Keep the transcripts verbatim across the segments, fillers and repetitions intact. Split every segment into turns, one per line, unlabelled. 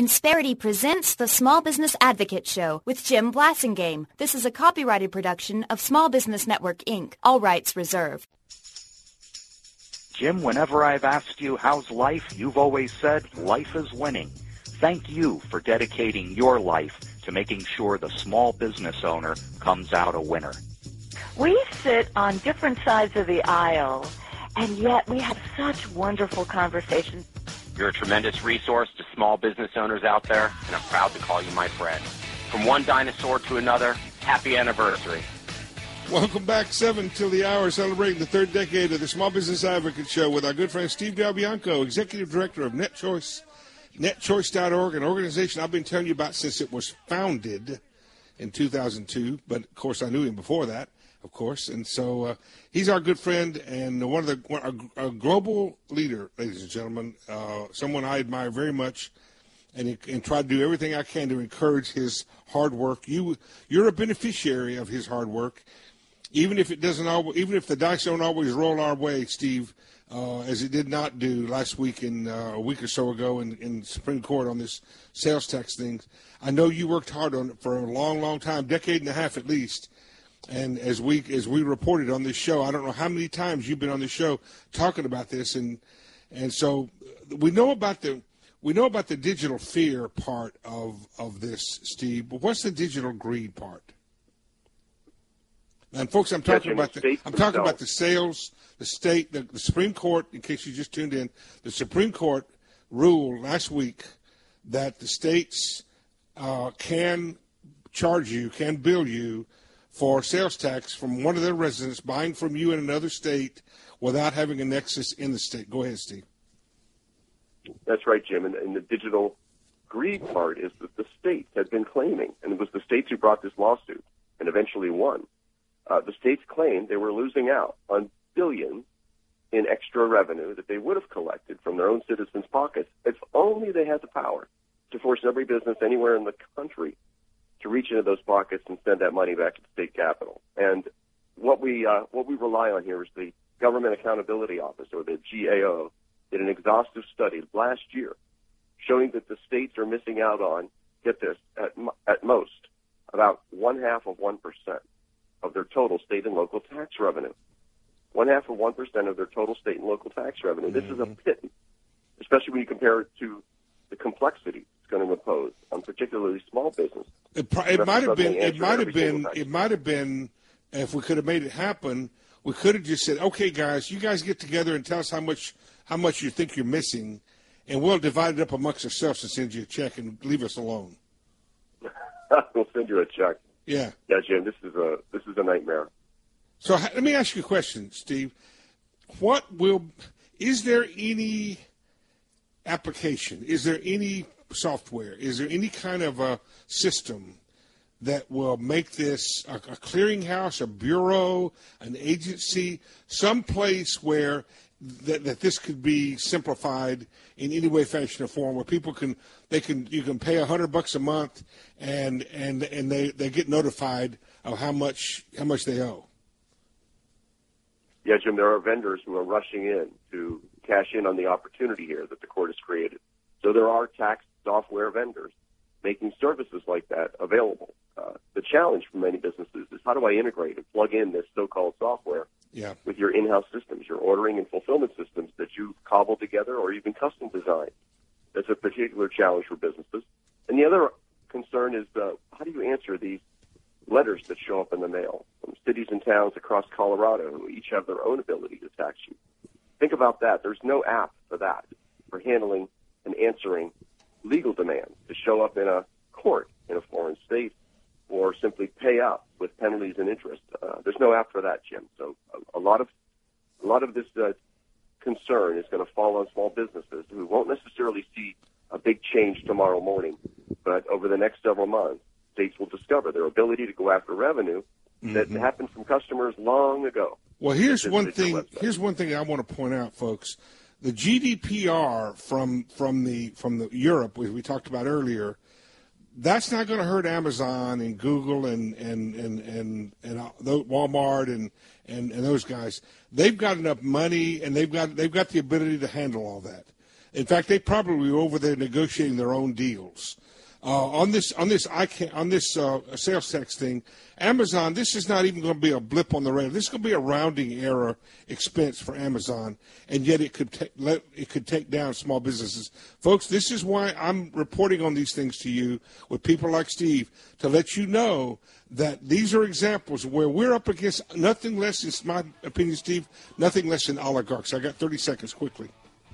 Insperity presents the Small Business Advocate Show with Jim Blasingame. This is a copyrighted production of Small Business Network, Incorporated. All rights reserved.
Jim, whenever I've asked you how's life, you've always said life is winning. Thank you for dedicating your life to making sure the small business owner comes out a winner.
We sit on different sides of the aisle, and yet we have such wonderful conversations.
You're a tremendous resource to small business owners out there, and I'm proud to call you my friend. From one dinosaur to another, happy anniversary.
Welcome back, seven till the hour, celebrating the third decade of the Small Business Advocate Show with our good friend Steve Del Bianco, Executive Director of NetChoice, net choice dot org, an organization I've been telling you about since it was founded in two thousand two, but of course I knew him before that. Of course, and so uh, he's our good friend and one of the one, a, a global leader, ladies and gentlemen. Uh, someone I admire very much, and, and try to do everything I can to encourage his hard work. You, you're a beneficiary of his hard work, even if it doesn't always, even if the dice don't always roll our way, Steve, uh, as it did not do last week in uh, a week or so ago in, in Supreme Court on this sales tax thing. I know you worked hard on it for a long, long time, decade and a half at least. And as we as we reported on this show, I don't know how many times you've been on the show talking about this, and and so we know about the we know about the digital fear part of of this, Steve. But what's the digital greed part? And folks, I'm talking about the I'm talking about the sales, the state, the, the Supreme Court. In case you just tuned in, the Supreme Court ruled last week that the states uh, can charge you, can bill you for sales tax from one of their residents buying from you in another state without having a nexus in the state. Go ahead, Steve.
That's right, Jim. And, and the digital greed part is that the states had been claiming, and it was the states who brought this lawsuit and eventually won. Uh, the states claimed they were losing out on billions in extra revenue that they would have collected from their own citizens' pockets if only they had the power to force every business anywhere in the country to reach into those pockets and send that money back to the state capital. And what we uh, what we rely on here is the Government Accountability Office, or the G A O, did an exhaustive study last year showing that the states are missing out on, get this, at, at most, about one half of one percent of their total state and local tax revenue. One half of one percent of their total state and local tax revenue. Mm-hmm. This is a pittance, especially when you compare it to the complexity it's going to impose on particularly small business.
It, it might have been. It might have been. It might have been. If we could have made it happen, we could have just said, "Okay, guys, you guys get together and tell us how much how much you think you're missing, and we'll divide it up amongst ourselves and send you a check and leave us alone."
We'll send you a check.
Yeah.
Yeah, Jim. This is a this is a nightmare.
So let me ask you a question, Steve. What will is there any application? Is there any software? Is there any kind of a system that will make this a, a clearinghouse, a bureau, an agency, some place where that, that this could be simplified in any way, fashion, or form, where people can they can you can pay a hundred bucks a month and and and they, they get notified of how much how much they owe?
Yeah, Jim, there are vendors who are rushing in to cash in on the opportunity here that the court has created. So there are tax software vendors making services like that available. Uh, the challenge for many businesses is how do I integrate and plug in this so-called software
yeah.
with your in-house systems, your ordering and fulfillment systems that you cobble together or even custom design. That's a particular challenge for businesses. And the other concern is uh, how do you answer these letters that show up in the mail from cities and towns across Colorado who each have their own ability to tax you? Think about that. There's no app for that, for handling and answering legal demands to show up in a court in a foreign state or simply pay up with penalties and interest. Uh, there's no app for that, Jim. So a, a lot of a lot of this uh, concern is going to fall on small businesses who won't necessarily see a big change tomorrow morning, but over the next several months, states will discover their ability to go after revenue that mm-hmm. happened from customers long ago.
Well, here's one thing. Here's one thing I want to point out, folks. The G D P R from from the from the Europe, which we talked about earlier, that's not going to hurt Amazon and Google and and and and, and Walmart and, and and those guys. They've got enough money and they've got they've got the ability to handle all that. In fact, they probably were over there negotiating their own deals. Uh, on this, on this, I can on this uh, sales tax thing, Amazon. This is not even going to be a blip on the radar. This is going to be a rounding error expense for Amazon, and yet it could ta- let it could take down small businesses, folks. This is why I'm reporting on these things to you with people like Steve, to let you know that these are examples where we're up against nothing less, in my opinion, Steve, nothing less than oligarchs. I got thirty seconds quickly.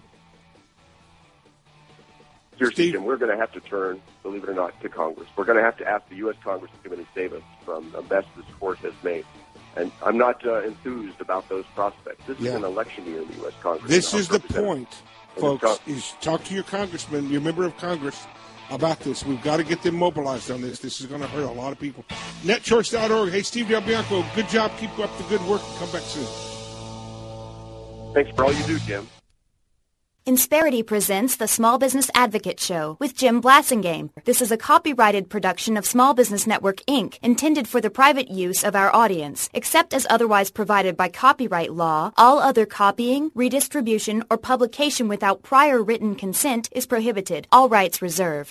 Seriously, Jim, we're going to have to turn, believe it or not, to Congress. We're going to have to ask the U S. Congress to come in and save us from a mess this court has made. And I'm not uh, enthused about those prospects. This yeah. is an election year in the U S. Congress.
This is the point, folks, is talk to your congressman, your member of Congress, about this. We've got to get them mobilized on this. This is going to hurt a lot of people. net choice dot org. Hey, Steve Del Bianco, good job. Keep up the good work. Come back soon.
Thanks for all you do, Jim.
Insperity presents the Small Business Advocate Show with Jim Blasingame. This is a copyrighted production of Small Business Network, Incorporated, intended for the private use of our audience. Except as otherwise provided by copyright law, all other copying, redistribution, or publication without prior written consent is prohibited. All rights reserved.